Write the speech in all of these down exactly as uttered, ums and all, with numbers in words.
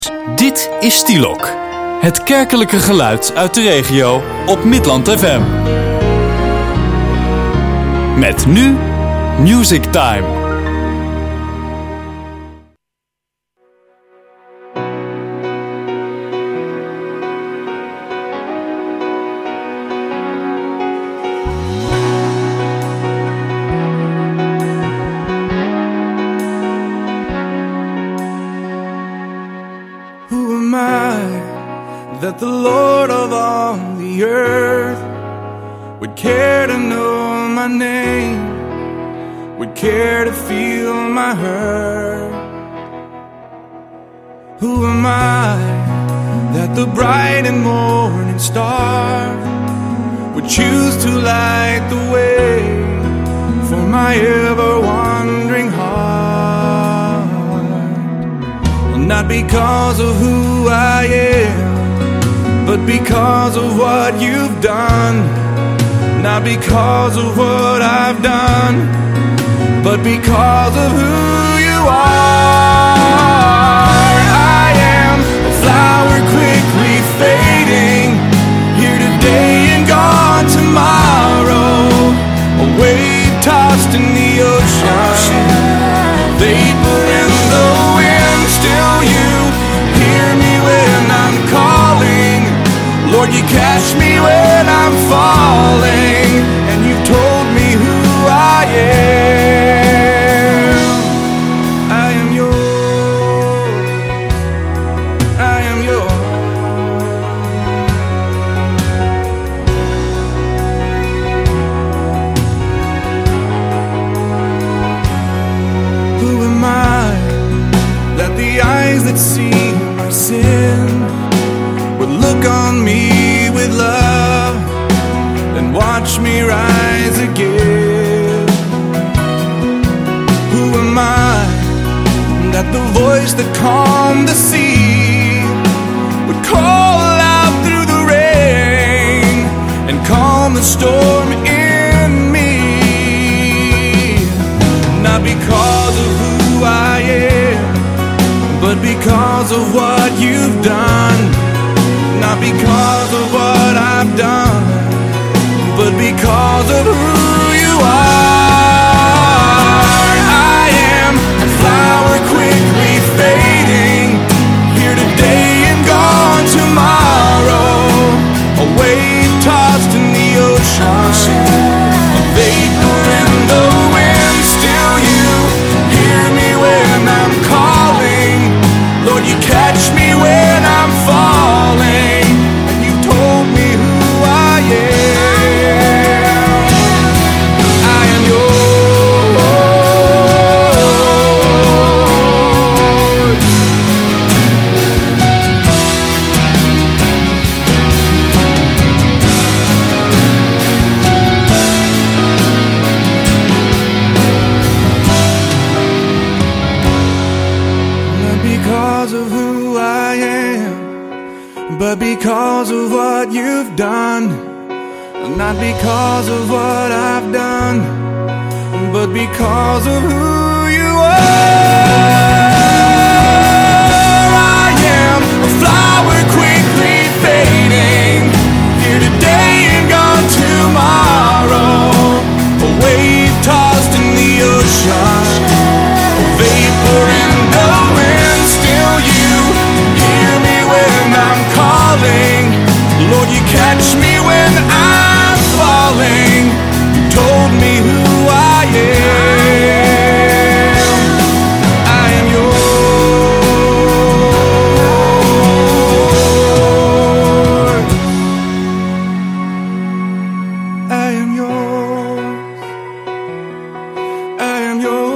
Dit is Stielok, het kerkelijke geluid uit de regio op Midland F M. Met nu Music Time. That the Lord of all the earth would care to know my name, would care to feel my hurt. Who am I that the bright and morning star would choose to light the way for my ever-wandering heart? Well, not because of who I am, but because of what you've done. Not because of what I've done, but because of who you are. I am a flower quickly fading, here today and gone tomorrow. A wave tossed in the ocean, vapor in the wind. Still you hear me when I'm calling. Lord, you catch me when I'm falling, and you've told me who I am. I am yours. I am yours. Who am I that the eyes that see my sin would look on me with love and watch me rise again? Who am I that the voice that calmed the sea would call out through the rain and calm the storm in me? Not because of who I am, but because of what you've done. Not because of what I've done, but because of who you are. I am a flower quickly fading, here today and gone tomorrow. A wave tossed in the ocean, a vapor in the wind. Still you hear me when I'm calling. Lord, you catch me when I'm falling. But because of what you've done, not because of what I've done, but because of who you are. I am a flower quickly fading, here today and gone tomorrow. A wave tossed in the ocean, a vapor in the wind. Still you hear me when I'm calling. Lord, you catch me when I'm falling. You told me who I am. I am yours. I am yours. I am yours.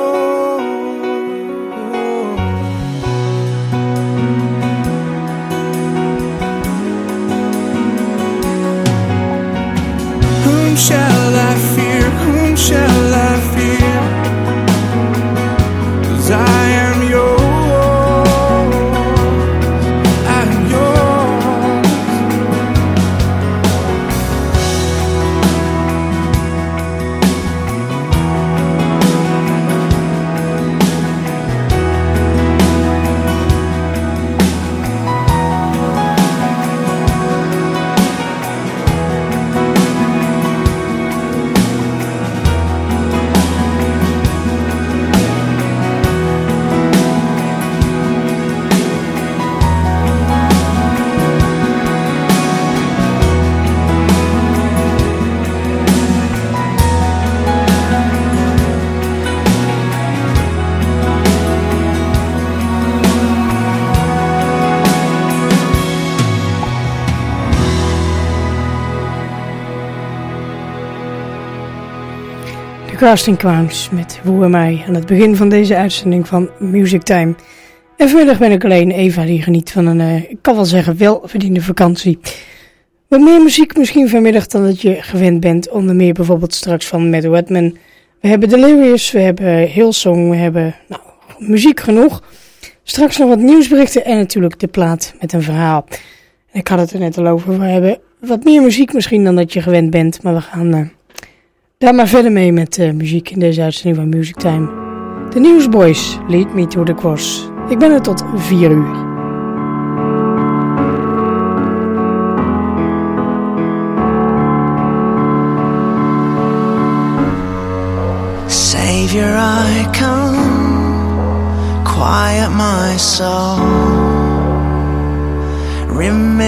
Whom shall I fear? Whom shall I fear? 'Cause I am yours. I am yours. Casting Crowns met Who Am I aan het begin van deze uitzending van Music Time. En vanmiddag ben ik alleen Eva die geniet van een, uh, ik kan wel zeggen, welverdiende vakantie. Wat meer muziek misschien vanmiddag dan dat je gewend bent. Onder meer bijvoorbeeld straks van Matt Redman. We hebben Delirious, we hebben Hillsong, we hebben nou, muziek genoeg. Straks nog wat nieuwsberichten en natuurlijk de plaat met een verhaal. En ik had het er net al over, we hebben wat meer muziek misschien dan dat je gewend bent. Maar we gaan uh, daar maar verder mee met uh, muziek in deze uitzending van Music Time. The Newsboys, Lead Me to the Cross. Ik ben er tot vier uur. Savior, I come, quiet my soul. Remember,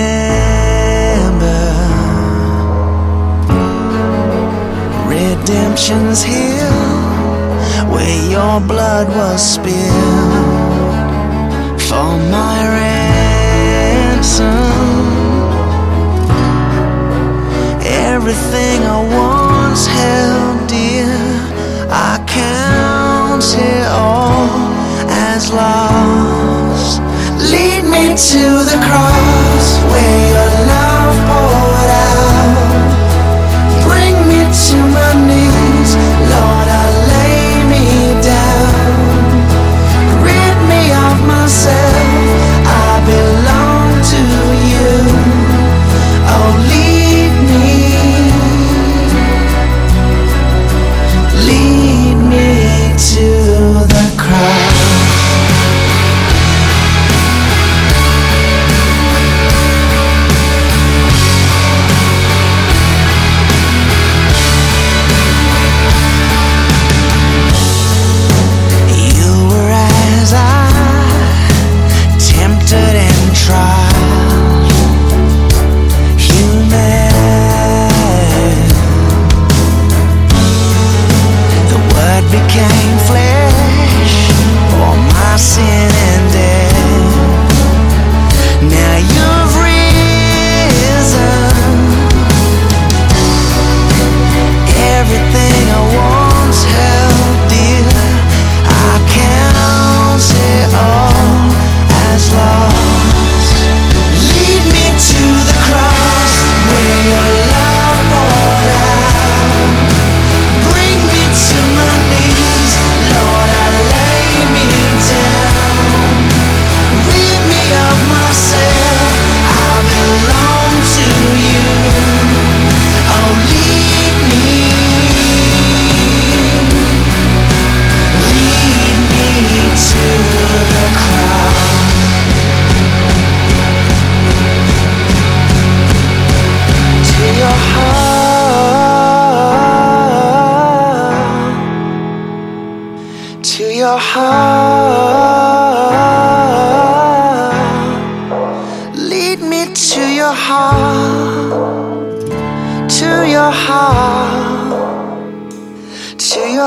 redemption's here, where your blood was spilled for my ransom. Everything I once held dear, I count it all as lost. Lead me to the cross where your love poured out. Bring me to my knees, Lord, I lay me down. Rid me of myself, I belong to you. Oh, lead me, lead me to the cross. Became flesh for my sin and death. Now you've risen. Everything I once held dear, I count it all as lost. Lead me to the cross where your love poured out. Bring me to my knees, Lord, I lay me down. Rid me of myself, I belong to you. Oh, lead me, lead me to the cross. To your heart, to your heart, lead me to your heart, to your heart, to your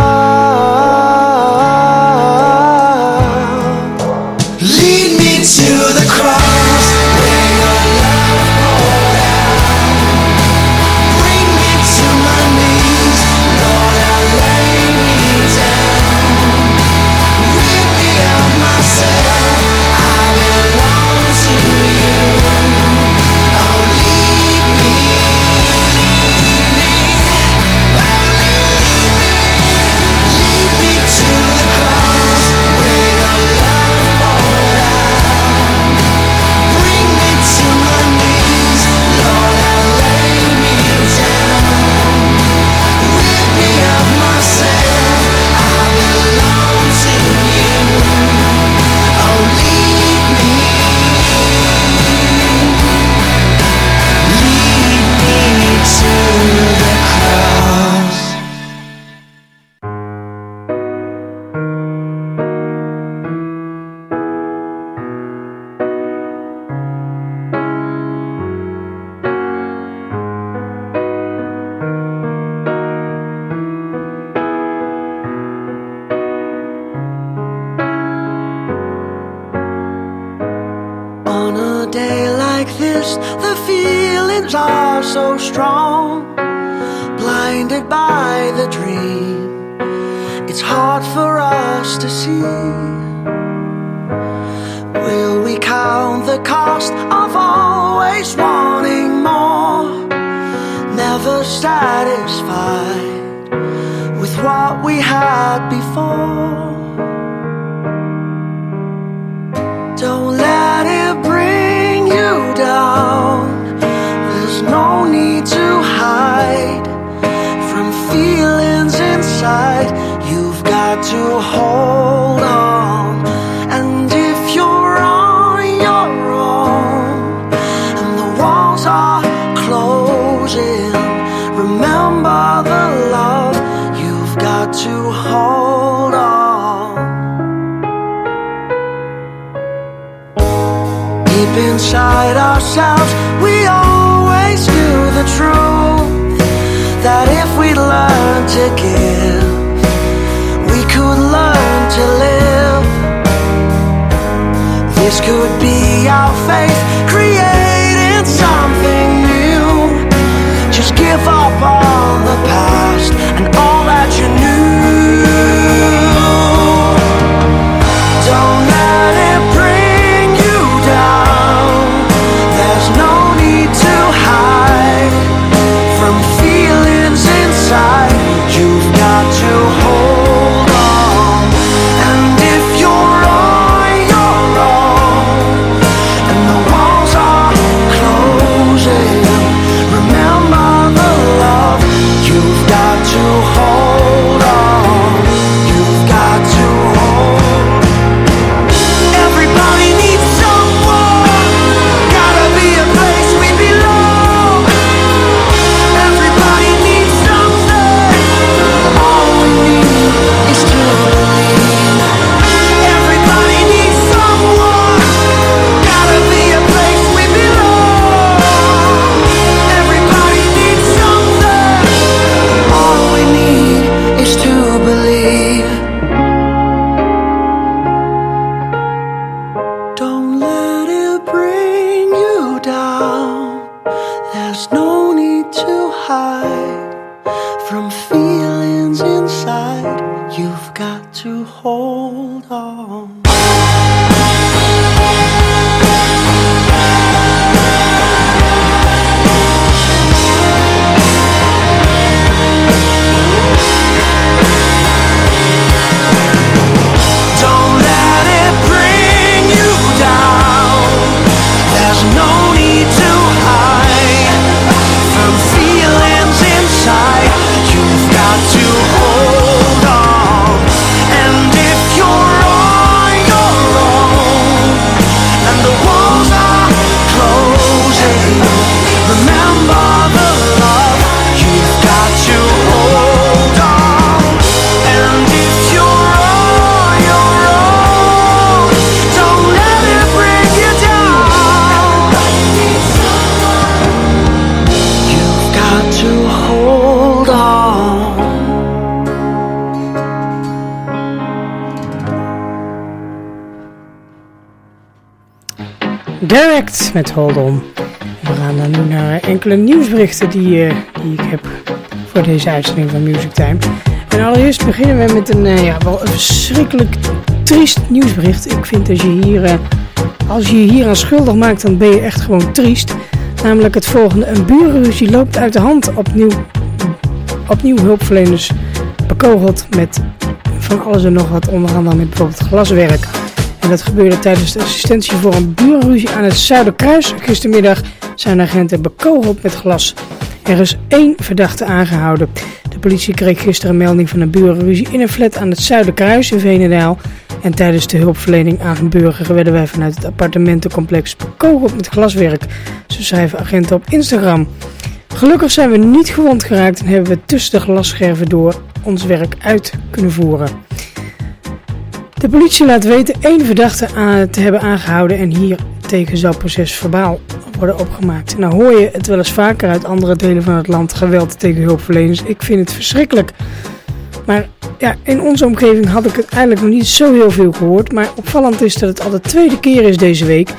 heart. Lead me to the cross where your love poured out. Bring me to my knees, Lord, I lay me down. Rid me of myself, I belong to you. Oh, lead me, lead me, oh, lead me, lead me to the cross where your love poured out. Bring me to my knees, Lord, I lay me down. Rid me of myself, I belong to you. Oh, lead me, lead me to the cross. On a day like this, the feelings are so strong, blinded by the dream. it's hard for us to see. Will we count the cost of always wanting more? Never satisfied with what we had before. Don't let it bring you down. There's no need to hide from feelings inside. You've got to hold on. And if you're on your own and the walls are closing, remember the love. You've got to hold on. Deep inside ourselves, we always knew the truth, that if we learned to give, we could learn to live. This could be our faith, creating something new. Just give up on the past and all that you knew. Don't let it bring you down. There's no need to hide from feelings inside. You've got to hold on. And if you're on your own and the walls are closing, remember the love. You've got to hold on. You've got to hold. Everybody needs someone. Gotta be a place we belong. Everybody needs something. All we need is to believe. Everybody needs someone. Gotta be a place we belong. Everybody needs something. All we need is to believe. Don't let it bring you down. There's no need to hide from feelings inside. You've got to hold on. Don't let it bring you down. There's no need to hide from feelings inside. You've got to hold on. And if you're on your own and the walls are closing, remember the love. You've got to hold on. And if you're on your own, don't let it bring you down. You've got to hold on. Direct met Hold On. We gaan dan nu naar enkele nieuwsberichten die, uh, die ik heb voor deze uitzending van Music Time. En allereerst beginnen we met een, uh, ja, wel een verschrikkelijk triest nieuwsbericht. Ik vind als je hier, uh, als je je hier aan schuldig maakt, dan ben je echt gewoon triest. Namelijk het volgende: een burenruzie loopt uit de hand. Opnieuw, opnieuw hulpverleners bekogeld met van alles en nog wat, onder andere met bijvoorbeeld glaswerk. En dat gebeurde tijdens de assistentie voor een burenruzie aan het Zuiderkruis. Gistermiddag zijn agenten bekogeld met glas. Er is één verdachte aangehouden. De politie kreeg gisteren een melding van een burenruzie in een flat aan het Zuiderkruis in Veenendaal. En tijdens de hulpverlening aan een burger werden wij vanuit het appartementencomplex bekogeld met glaswerk. Zo schrijven agenten op Instagram. Gelukkig zijn we niet gewond geraakt en hebben we tussen de glasscherven door ons werk uit kunnen voeren. De politie laat weten één verdachte aan te hebben aangehouden en hiertegen zal proces verbaal worden opgemaakt. Nou hoor je het wel eens vaker uit andere delen van het land, geweld tegen hulpverleners. Ik vind het verschrikkelijk. Maar ja, in onze omgeving had ik het eigenlijk nog niet zo heel veel gehoord. Maar opvallend is dat het al de tweede keer is deze week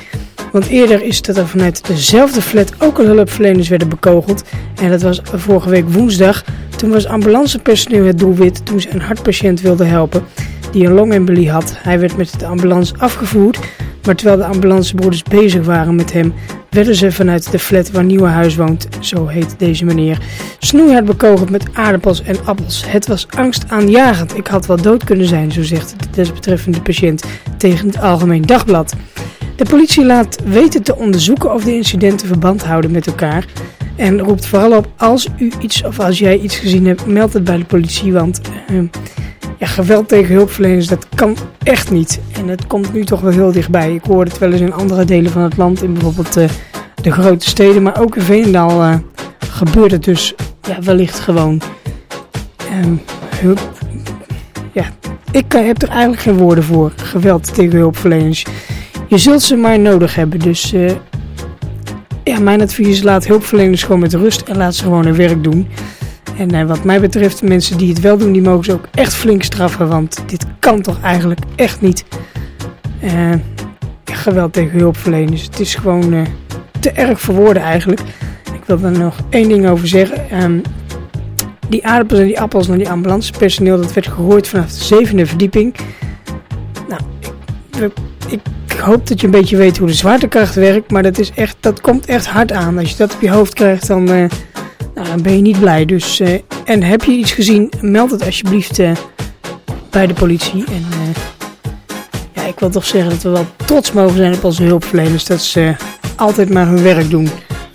Want eerder is dat er vanuit dezelfde flat ook al hulpverleners werden bekogeld. En dat was vorige week woensdag. Toen was ambulancepersoneel het doelwit toen ze een hartpatiënt wilden helpen die een longembolie had. Hij werd met de ambulance afgevoerd. Maar terwijl de ambulancebroeders bezig waren met hem, werden ze vanuit de flat waar Nieuwenhuis woont, zo heet deze meneer, snoeihard bekogeld met aardappels en appels. Het was angstaanjagend. Ik had wel dood kunnen zijn, zo zegt de desbetreffende patiënt tegen het Algemeen Dagblad. De politie laat weten te onderzoeken of de incidenten verband houden met elkaar. En roept vooral op, als u iets of als jij iets gezien hebt, meld het bij de politie. Want uh, ja, geweld tegen hulpverleners, dat kan echt niet. En het komt nu toch wel heel dichtbij. Ik hoor het wel eens in andere delen van het land, in bijvoorbeeld uh, de grote steden. Maar ook in Veenendaal uh, gebeurt het dus ja, wellicht gewoon. Um, hulp, ja, ik uh, heb er eigenlijk geen woorden voor. Geweld tegen hulpverleners. Je zult ze maar nodig hebben. Dus uh, ja, mijn advies is, laat hulpverleners gewoon met rust en laat ze gewoon hun werk doen. En uh, wat mij betreft, de mensen die het wel doen, die mogen ze ook echt flink straffen. Want dit kan toch eigenlijk echt niet. Uh, geweld tegen hulpverleners. Het is gewoon uh, te erg voor woorden eigenlijk. Ik wil er nog één ding over zeggen. Um, die aardappels en die appels naar die ambulancepersoneel, dat werd gegooid vanaf de zevende verdieping. Nou, ik, ik Ik hoop dat je een beetje weet hoe de zwaartekracht werkt, maar dat, is echt, dat komt echt hard aan. Als je dat op je hoofd krijgt, dan, uh, nou, dan ben je niet blij. Dus, uh, en heb je iets gezien, meld het alsjeblieft uh, bij de politie. En uh, ja, ik wil toch zeggen dat we wel trots mogen zijn op onze hulpverleners, dat ze uh, altijd maar hun werk doen.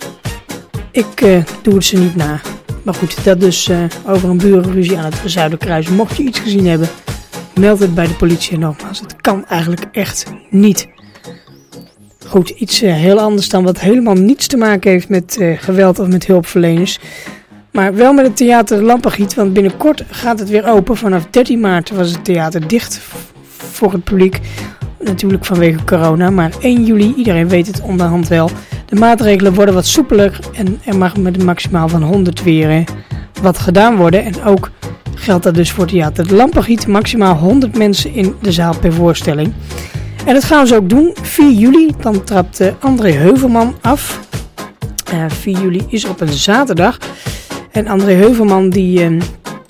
Ik uh, doe het ze niet na. Maar goed, dat dus uh, over een burenruzie aan het Zuiderkruis. Mocht je iets gezien hebben, meld het bij de politie. En nogmaals, het kan eigenlijk echt niet. Goed, iets uh, heel anders dan wat helemaal niets te maken heeft met uh, geweld of met hulpverleners. Maar wel met het theater Lampengiet, want binnenkort gaat het weer open. Vanaf dertien maart was het theater dicht voor het publiek. Natuurlijk vanwege corona, maar één juli, iedereen weet het onderhand wel. De maatregelen worden wat soepeler en er mag met een maximaal van honderd weer uh, wat gedaan worden. En ook geldt dat dus voor theater Lampengiet, maximaal honderd mensen in de zaal per voorstelling. En dat gaan ze ook doen. vier juli, dan trapt uh, André Heuvelman af. Uh, vier juli is op een zaterdag. En André Heuvelman die, uh,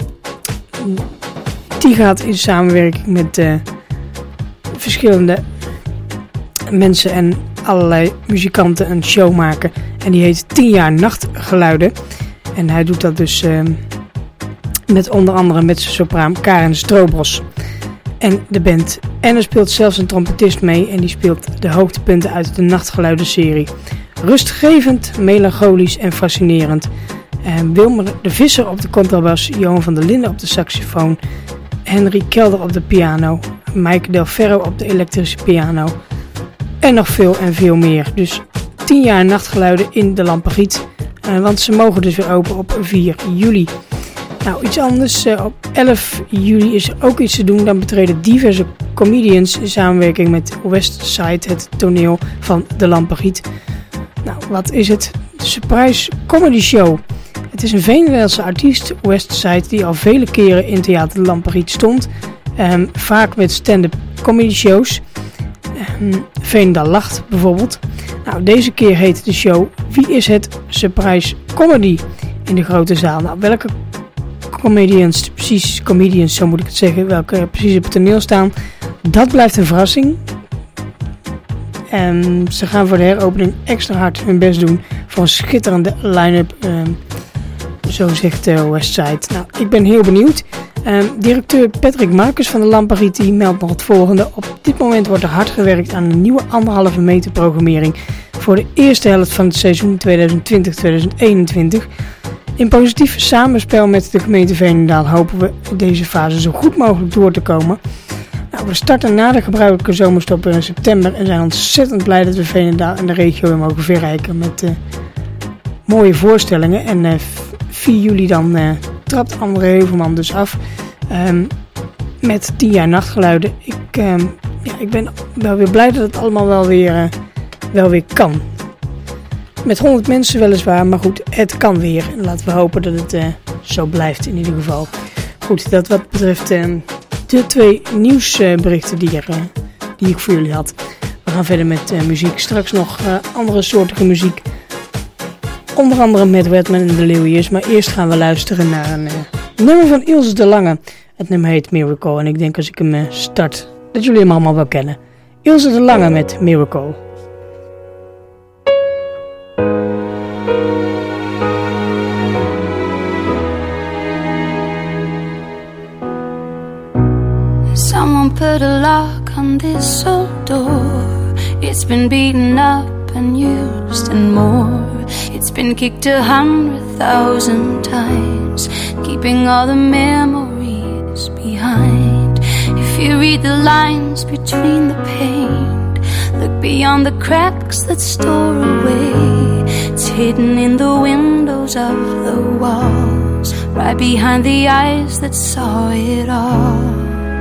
die gaat in samenwerking met uh, verschillende mensen en allerlei muzikanten een show maken. En die heet tien jaar Nachtgeluiden. En hij doet dat dus uh, met onder andere met zijn sopraan Karen Stroobos en de band. En er speelt zelfs een trompetist mee en die speelt de hoogtepunten uit de Nachtgeluiden-serie. Rustgevend, melancholisch en fascinerend. En Wilmer de Visser op de contrabas, Johan van der Linden op de saxofoon, Henry Kelder op de piano, Mike Del Ferro op de elektrische piano en nog veel en veel meer. Dus tien jaar Nachtgeluiden in de Lampengiet, uh, want ze mogen dus weer open op vier juli. Nou, iets anders. Uh, op elf juli is er ook iets te doen. Dan betreden diverse comedians in samenwerking met Westside het toneel van de Lampengiet. Nou, wat is het? De Surprise Comedy Show. Het is een Veenendaalse artiest, Westside, die al vele keren in theater de Lampengiet stond. Um, vaak met stand-up comedy shows. Um, Veenendaal Lacht bijvoorbeeld. Nou, deze keer heet de show Wie is het? Surprise Comedy in de grote zaal. Nou, welke comedians, precies comedians, zo moet ik het zeggen, welke precies op het toneel staan, dat blijft een verrassing. En ze gaan voor de heropening extra hard hun best doen voor een schitterende line-up, um, zo zegt uh, Westside. Nou, ik ben heel benieuwd. Um, directeur Patrick Marcus van de Lampengiet die meldt nog het volgende. Op dit moment wordt er hard gewerkt aan een nieuwe anderhalve meter programmering voor de eerste helft van het seizoen tweeduizend twintig tweeduizend eenentwintig. In positief samenspel met de gemeente Veenendaal hopen we deze fase zo goed mogelijk door te komen. Nou, we starten na de gebruikelijke zomerstop in september en zijn ontzettend blij dat we Veenendaal en de regio weer mogen verrijken met uh, mooie voorstellingen. En uh, vier juli dan uh, trapt André Heuvelman dus af um, met tien jaar Nachtgeluiden. Ik, um, ja, ik ben wel weer blij dat het allemaal wel weer, uh, wel weer kan. Met honderd mensen weliswaar, maar goed, het kan weer. En laten we hopen dat het uh, zo blijft in ieder geval. Goed, dat wat betreft uh, de twee nieuwsberichten die, er, uh, die ik voor jullie had. We gaan verder met uh, muziek. Straks nog uh, andere soortige muziek. Onder andere met Redman en de Leeuwiers. Maar eerst gaan we luisteren naar een uh, nummer van Ilse de Lange. Het nummer heet Miracle. En ik denk als ik hem uh, start, dat jullie hem allemaal wel kennen. Ilse de Lange met Miracle. Someone put a lock on this old door. It's been beaten up and used and more. It's been kicked a hundred thousand times, keeping all the memories behind. If you read the lines between the paint, look beyond the cracks that store away. It's hidden in the windows of the walls, right behind the eyes that saw it all.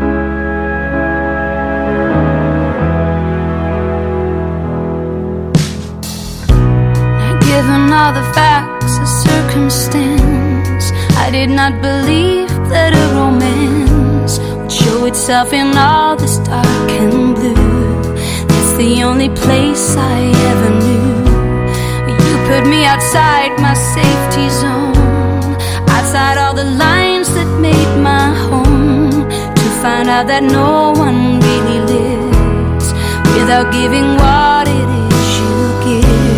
Given all the facts of circumstance, I did not believe that a romance would show itself in all this dark and blue. That's the only place I ever knew. You put me outside my safety zone, outside all the lines that made my home, to find out that no one really lives without giving what it is you give.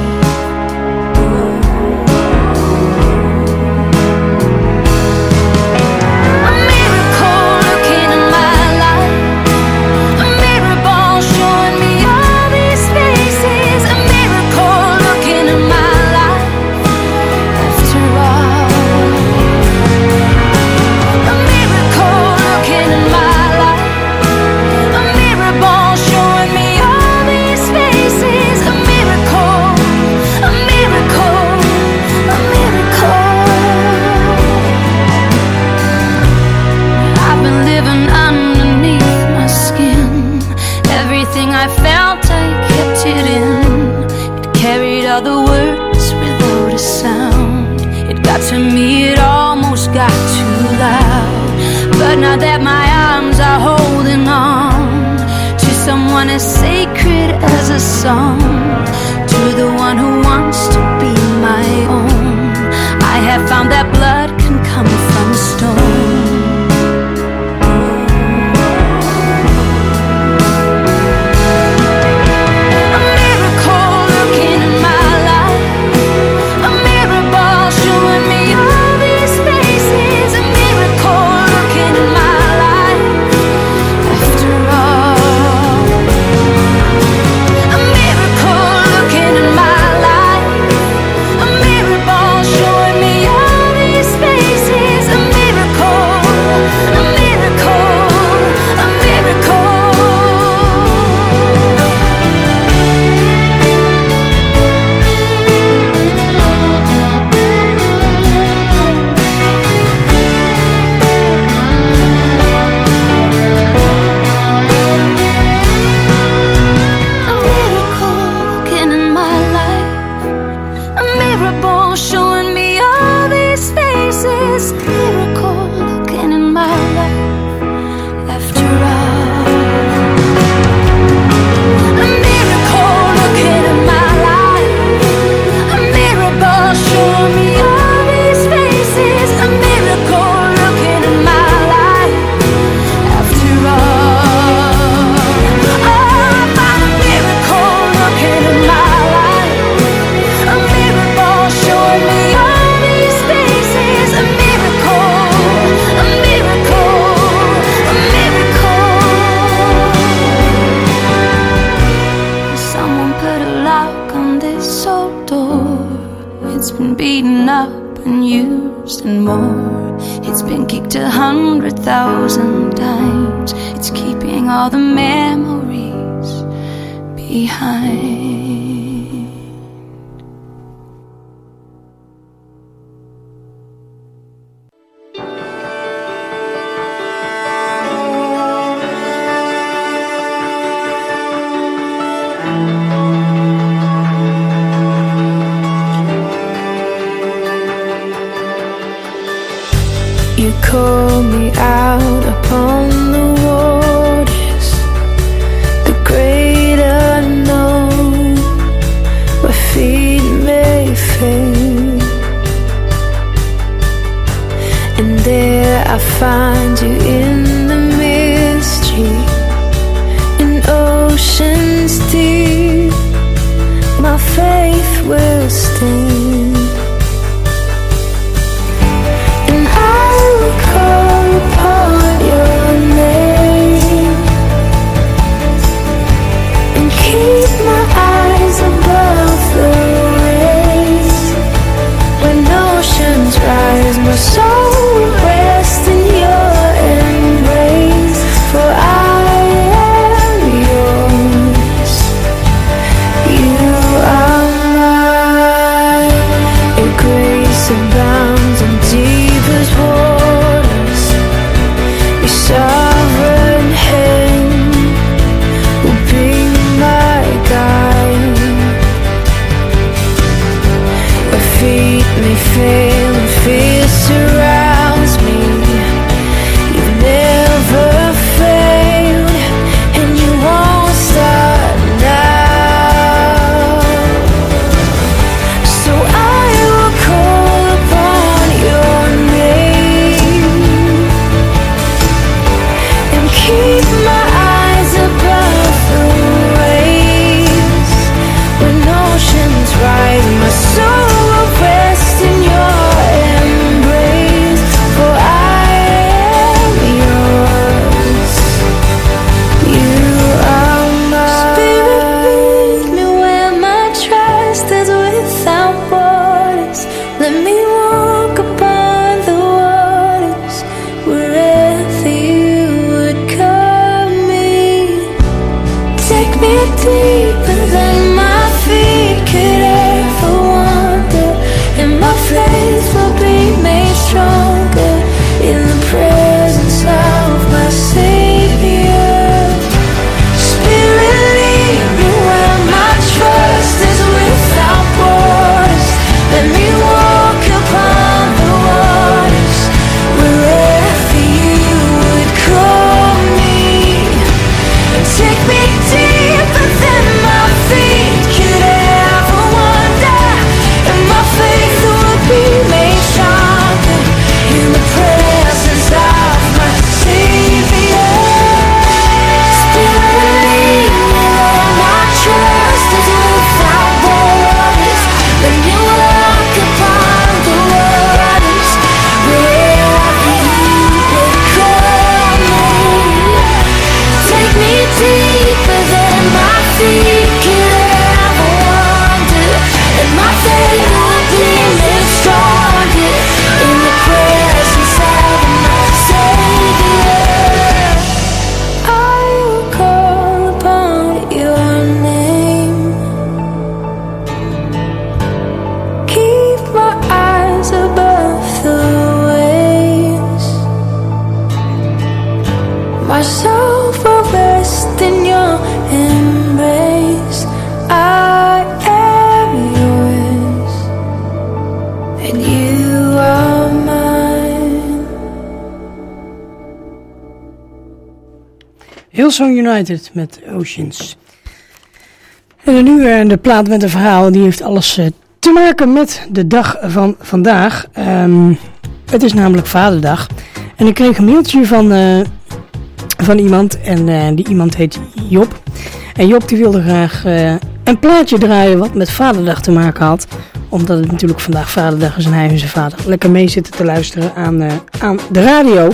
To me it almost got too loud, but now that my arms are holding on to someone as sacred as a song, to the one who wants to be my own, I have found that blood can come from stone. Thousand times, it's keeping all the memories behind. You call me out upon the waters, the great unknown. Hillsong United met Oceans. En dan nu uh, de plaat met een verhaal. Die heeft alles uh, te maken met de dag van vandaag. Um, het is namelijk Vaderdag. En ik kreeg een mailtje van, uh, van iemand. En uh, die iemand heet Job. En Job die wilde graag uh, een plaatje draaien wat met Vaderdag te maken had. Omdat het natuurlijk vandaag Vaderdag is en hij en zijn vader lekker mee zitten te luisteren aan, uh, aan de radio.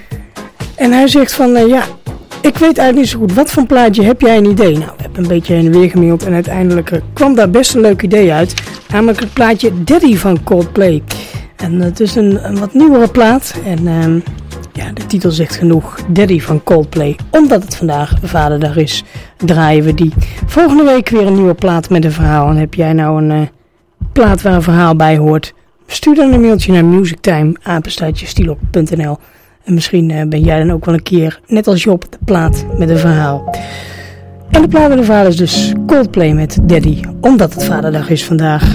En hij zegt van uh, ja, ik weet eigenlijk niet zo goed. Wat voor een plaatje heb jij een idee? Nou, ik heb een beetje heen en weer gemaild en uiteindelijk uh, kwam daar best een leuk idee uit. Namelijk het plaatje Daddy van Coldplay. En uh, het is een, een wat nieuwere plaat. En uh, ja, de titel zegt genoeg. Daddy van Coldplay. Omdat het vandaag Vaderdag is, draaien we die. Volgende week weer een nieuwe plaat met een verhaal. En heb jij nou een... Uh, plaat waar een verhaal bij hoort, stuur dan een mailtje naar musictime apenstaartje stilo punt n l en misschien uh, ben jij dan ook wel een keer, net als Job, de plaat met een verhaal. En de plaat met een verhaal is dus Coldplay met Daddy, omdat het Vaderdag is vandaag.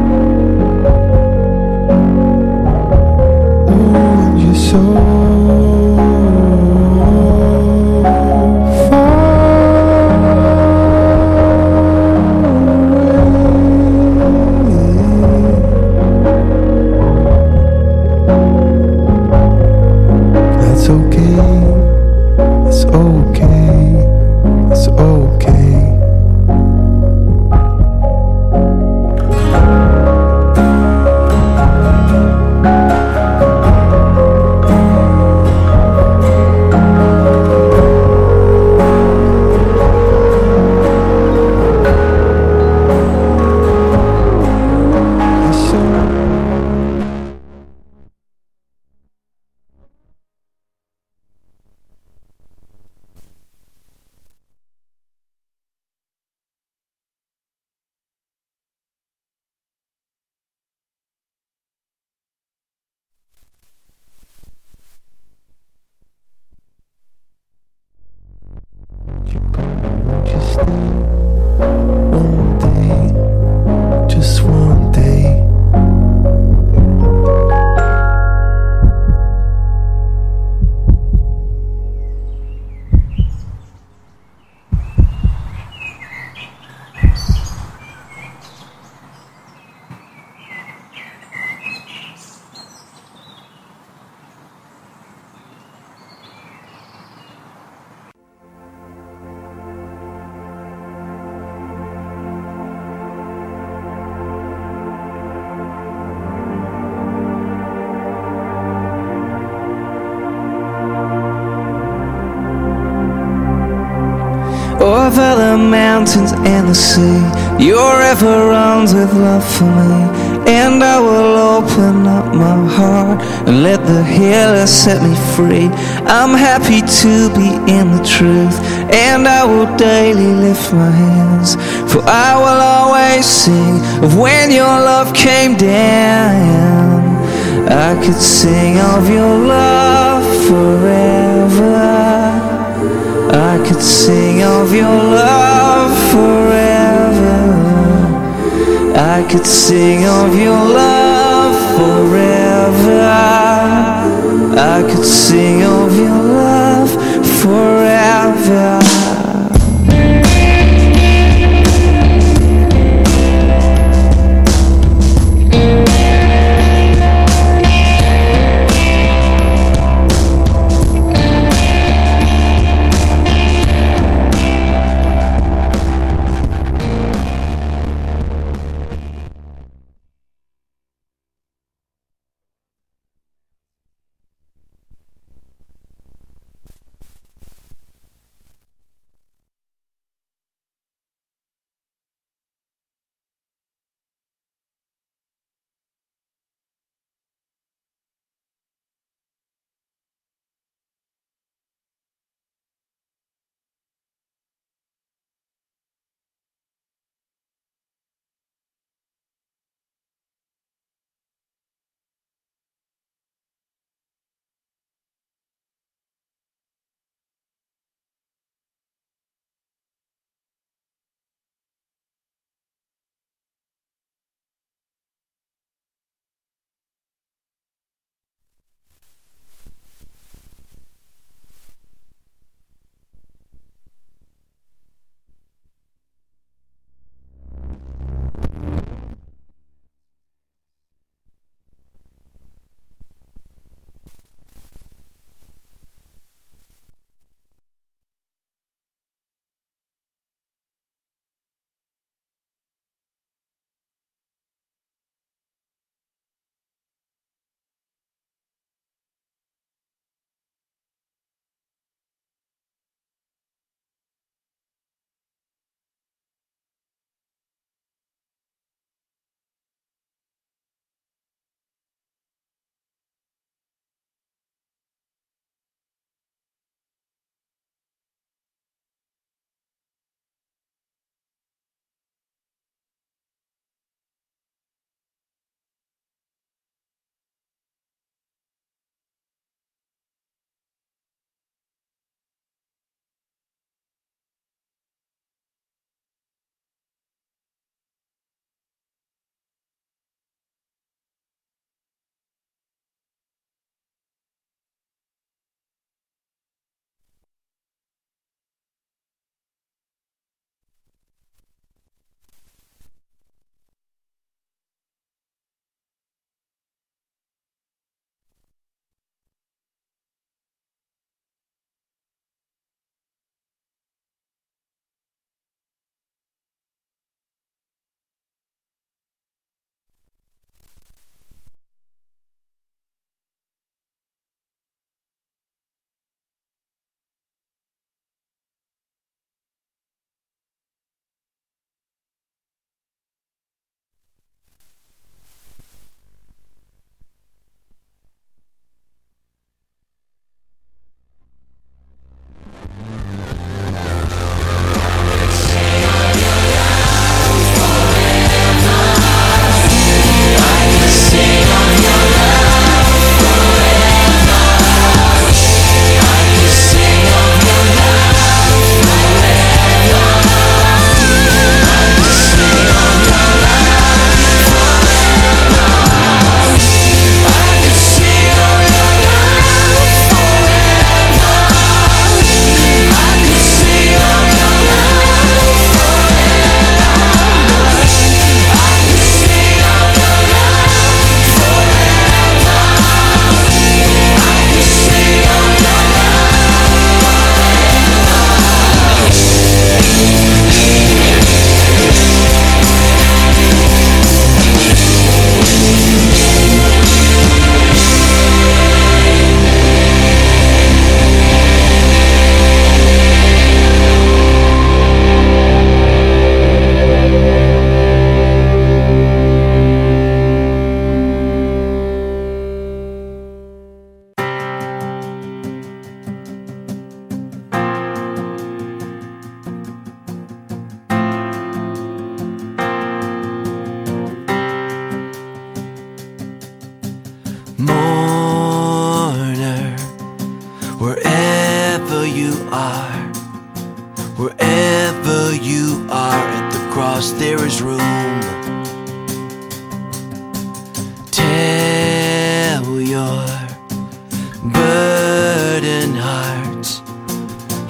So over the mountains and the sea. Your river runs with love for me. And I will open up my heart and let the healer set me free. I'm happy to be in the truth, and I will daily lift my hands, for I will always sing of when your love came down. I could sing of your love forever. I could sing of your love forever. I could sing of your love forever. I could sing of your love forever.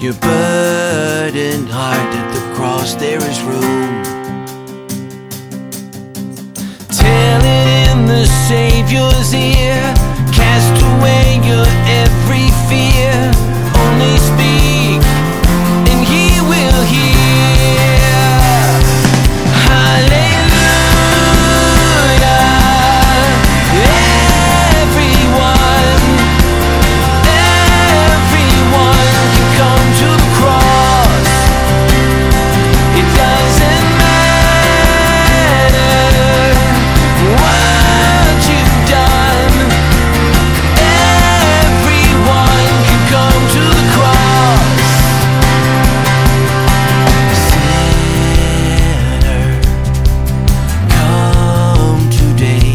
your burdened heart, at the cross there is room. Tell it in the Savior's ear, cast away your every fear. Only speak and He will hear. Hallelujah. Everyone, everyone can come to the cross. It doesn't matter what you've done. Everyone can come to the cross. Sinner, come today.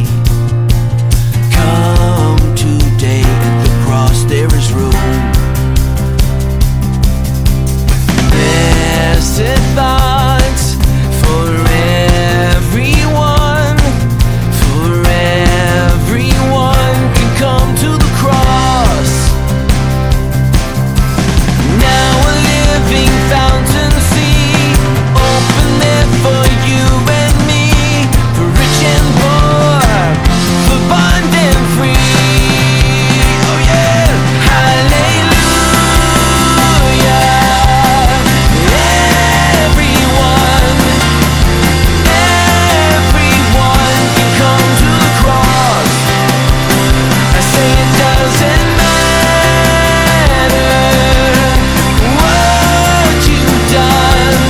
Come today. At the cross there is room. Blessed thoughts for everyone, for everyone can come to the cross. Now a living fountain see, open there for you and me, for rich and poor, for bond and free. Oh yeah, hallelujah. Everyone, everyone can come to the cross. I say it doesn't matter what you've done.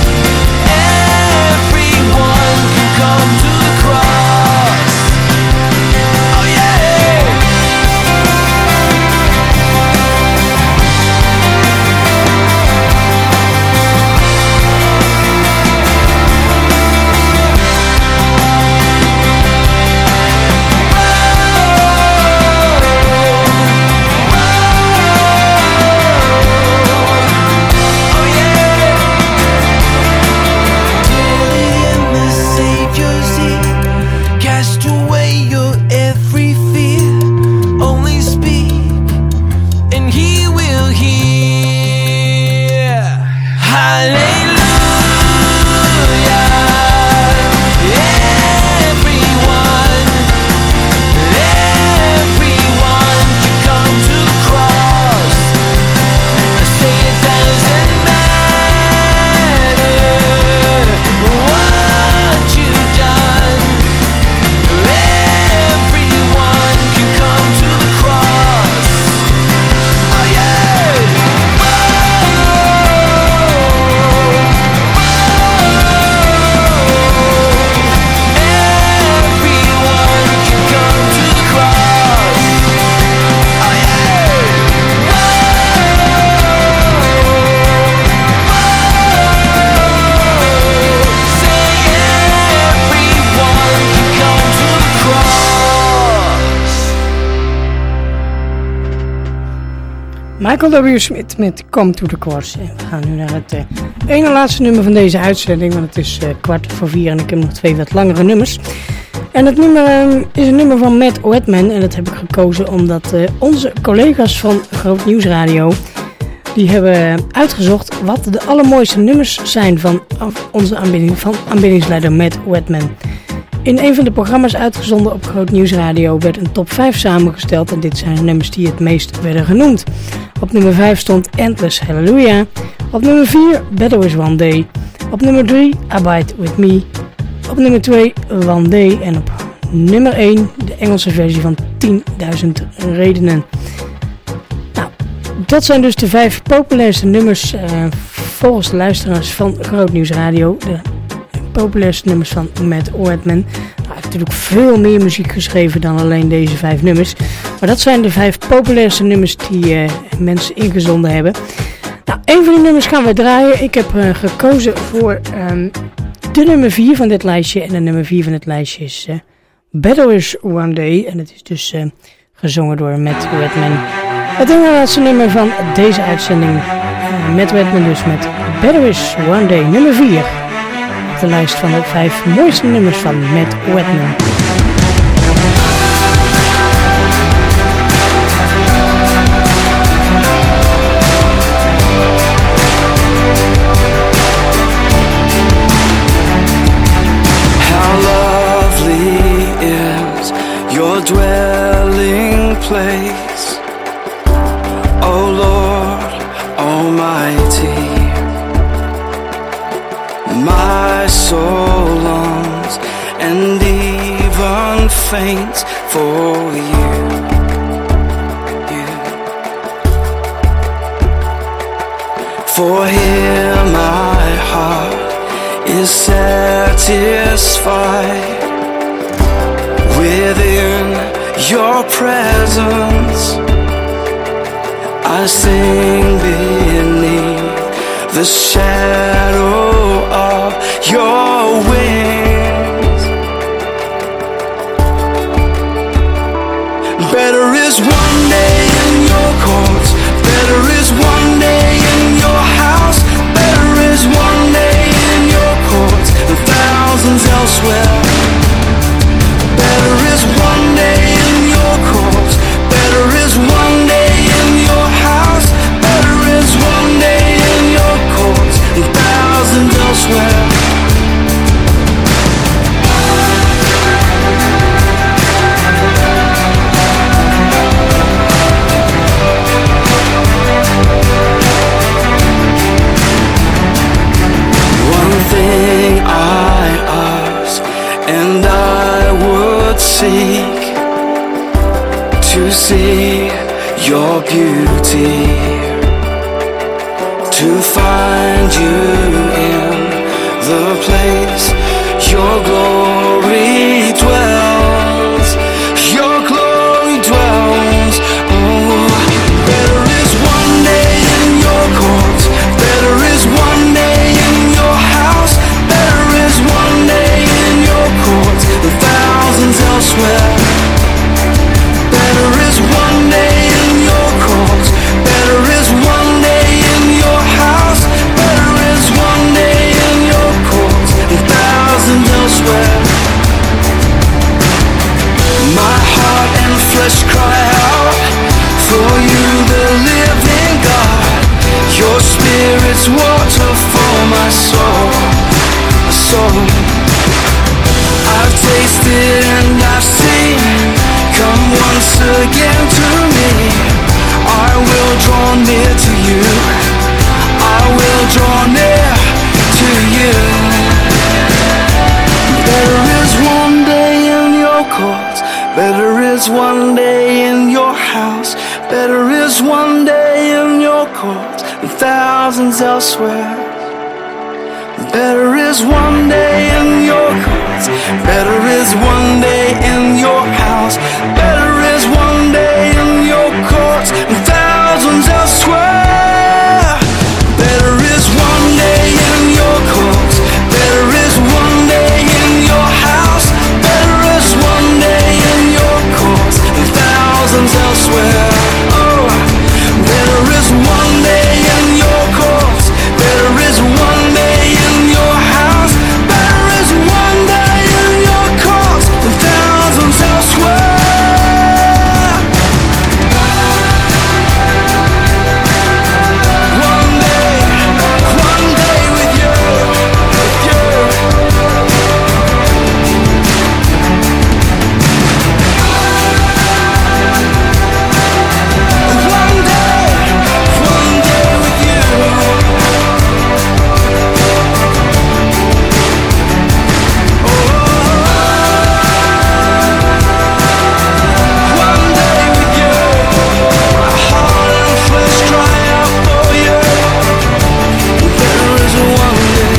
Everyone can come to the cross. Oh yeah. Oh yeah. Daily in the Savior's ear, cast away your every fear. Only speak and He will hear. Hallelujah. Everyone, everyone can come to the cross. I say it doesn't matter what you've done. Everyone can come to the cross. Oh yeah. Everyone can come to the cross. Oh yeah. Say everyone can come to the cross. Michael W. Smith met Come to the Cross. En we gaan nu naar het uh, ene laatste nummer van deze uitzending, want het is uh, kwart voor vier en ik heb nog twee wat langere nummers. En het nummer uh, is een nummer van Matt Wetman en dat heb ik gekozen omdat uh, onze collega's van Groot Nieuwsradio, die hebben uitgezocht wat de allermooiste nummers zijn van onze aanbidding, van aanbiddingsleider Matt Wetman. In een van de programma's uitgezonden op Groot Nieuwsradio werd een top vijf samengesteld en dit zijn de nummers die het meest werden genoemd. Op nummer vijf stond Endless Hallelujah, op nummer vier Better Is One Day, op nummer drie Abide With Me, op nummer twee One Day en op nummer één de Engelse versie van tienduizend redenen. Nou, dat zijn dus de vijf populairste nummers uh, volgens de luisteraars van Groot Nieuwsradio. De populairste nummers van Matt Wetman. Hij heeft natuurlijk veel meer muziek geschreven dan alleen deze vijf nummers. Maar dat zijn de vijf populairste nummers die uh, mensen ingezonden hebben. Nou, een van die nummers gaan we draaien. Ik heb uh, gekozen voor um, de nummer vier van dit lijstje. En de nummer vier van het lijstje is uh, Better Is One Day. En het is dus uh, gezongen door Matt Wetman. Het ene laatste nummer van deze uitzending. Uh, Matt Wetman dus met Better Is One Day, nummer vier. Op de lijst van de vijf mooiste nummers van Matt Wetman. your dwelling place, O Lord Almighty. My soul longs and even faints for you, you. For here my heart is satisfied within your presence. I sing beneath the shadow of your wings. Better is one day in your courts, better is one day in your house, better is one day in your courts than thousands elsewhere. Better is one day in your courts, better is one day in your house, better is one day in your courts than thousands elsewhere. One thing I ask, and I would seek to see your beauty, to find you in the place your glory dwells, your glory dwells. Oh, better is one day in your courts, better is one day in your house, better is one day in your courts than thousands elsewhere. Better is one day in your courts, better is one day in your house, better is one day in your courts than thousands elsewhere. My heart and flesh cry out for you, the living God. Your spirit's water for my soul, soul. I've tasted and I've seen. Come once again to me. I will draw near to you. I will draw near to you. Better is one day in your courts, better is one day in your house, better is one day in your courts than thousands elsewhere. Better is one day in your courts, better is one day in your house, better is one day in your courts and thousands elsewhere. Better is one day in your courts, better is one day in your house, better is one day in your courts and thousands elsewhere. Oh, better is one day in your courts, better is one day in your house, better is one day in your courts than thousands elsewhere. One day, one day with you, with you. One day, one day with you. One day with you, my heart and flesh cry out for you. There is one day.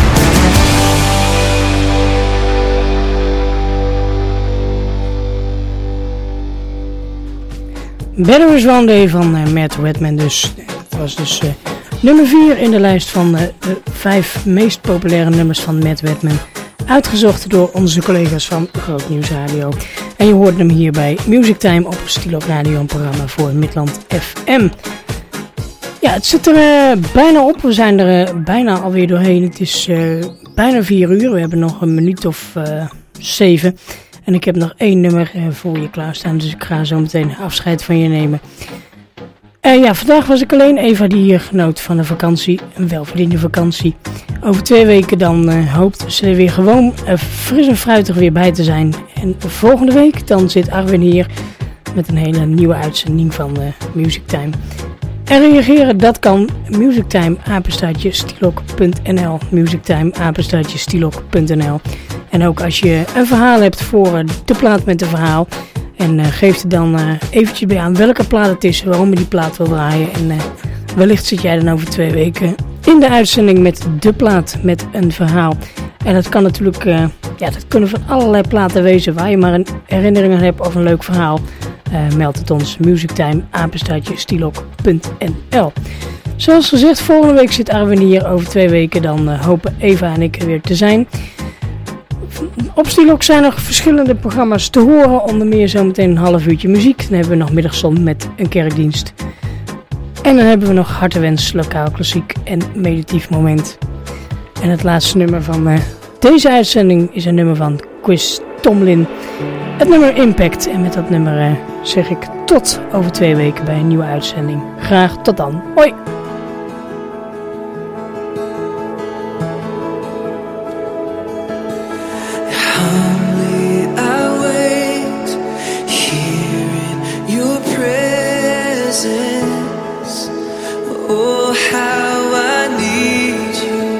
Better is One Day van uh, Matt Redman dus. Dat was dus uh, nummer vier in de lijst van uh, de vijf meest populaire nummers van Matt Redman. Uitgezocht door onze collega's van Groot Nieuws Radio. En je hoort hem hier bij Music Time op Stilo Radio, een programma voor Midland F M. Ja, het zit er uh, bijna op. We zijn er uh, bijna alweer doorheen. Het is uh, bijna vier uur. We hebben nog een minuut of uh, zeven. En ik heb nog één nummer uh, voor je klaarstaan. Dus ik ga zo meteen afscheid van je nemen. Uh, ja, vandaag was ik alleen Eva die hier genoot van een vakantie, een welverdiende vakantie. Over twee weken dan uh, hoopt ze er weer gewoon uh, fris en fruitig weer bij te zijn. En volgende week dan zit Arwin hier met een hele nieuwe uitzending van uh, Music Time. En reageren, dat kan. Musictime, apenstaartje, stilok punt n l. Musictime, apenstaartje, stilok punt n l. En ook als je een verhaal hebt voor uh, de plaat met een verhaal. En uh, geef er dan uh, eventjes bij aan welke plaat het is, waarom je die plaat wil draaien. En uh, wellicht zit jij dan over twee weken in de uitzending met de plaat met een verhaal. En dat kan natuurlijk, uh, ja, dat kunnen van allerlei platen wezen waar je maar een herinnering aan hebt of een leuk verhaal. Uh, meld het ons, musictime, apenstaartje, stilok punt n l. Zoals gezegd, volgende week zit Arwin hier. Over twee weken dan uh, hopen Eva en ik er weer te zijn. Op Stilok zijn nog verschillende programma's te horen. Onder meer zometeen een half uurtje muziek. Dan hebben we nog middagzon met een kerkdienst. En dan hebben we nog Hartewens, lokaal klassiek en meditatief moment. En het laatste nummer van uh, deze uitzending is een nummer van Chris Tomlin. Het nummer Impact. En met dat nummer uh, zeg ik tot over twee weken bij een nieuwe uitzending. Graag tot dan. Hoi! Humbly I wait here in your presence. Oh, how I need you.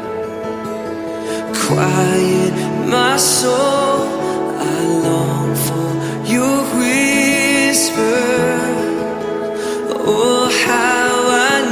Quiet my soul. I long for your whisper. Oh, how I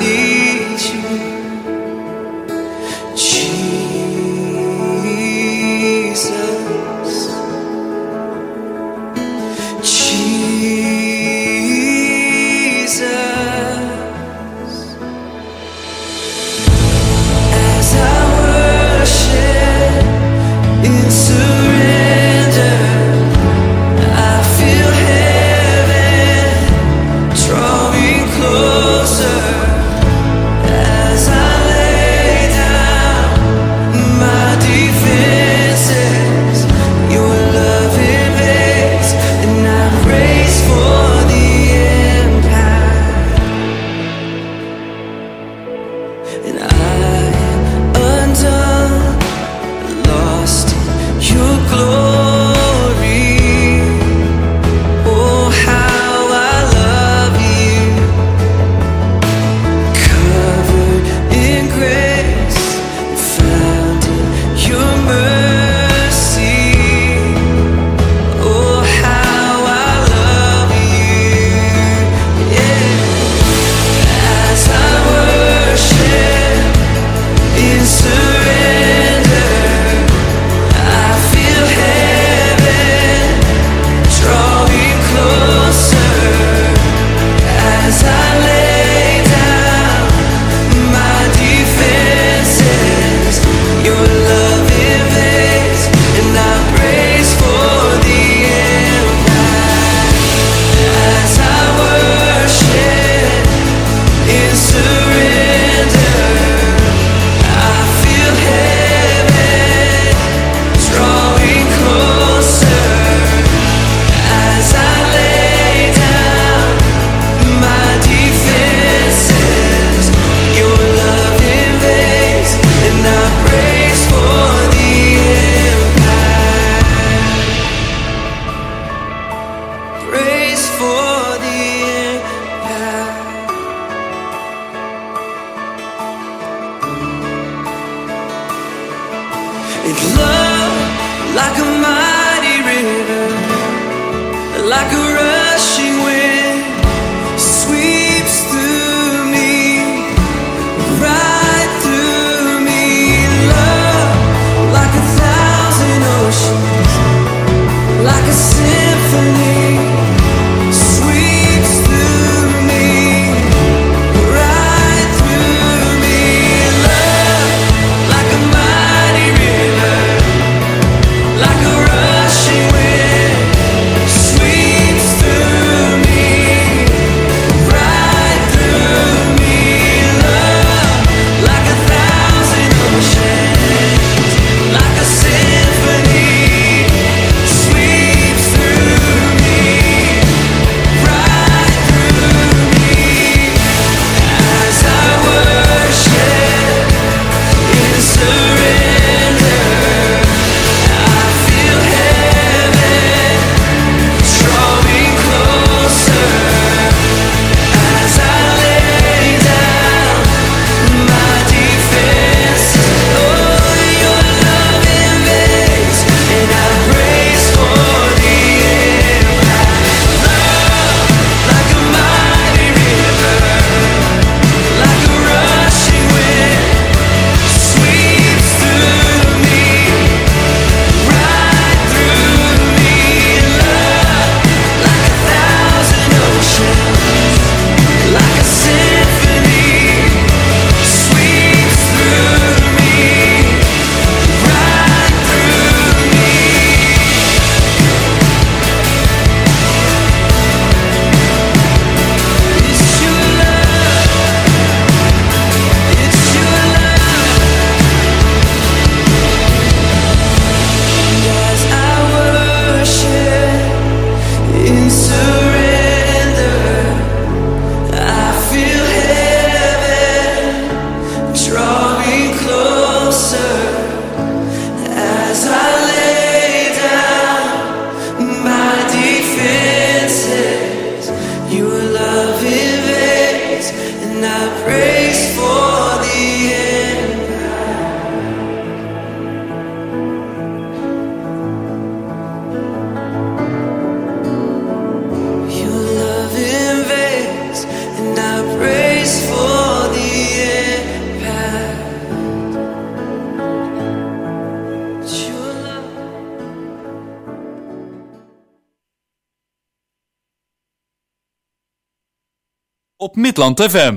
op Midland F M.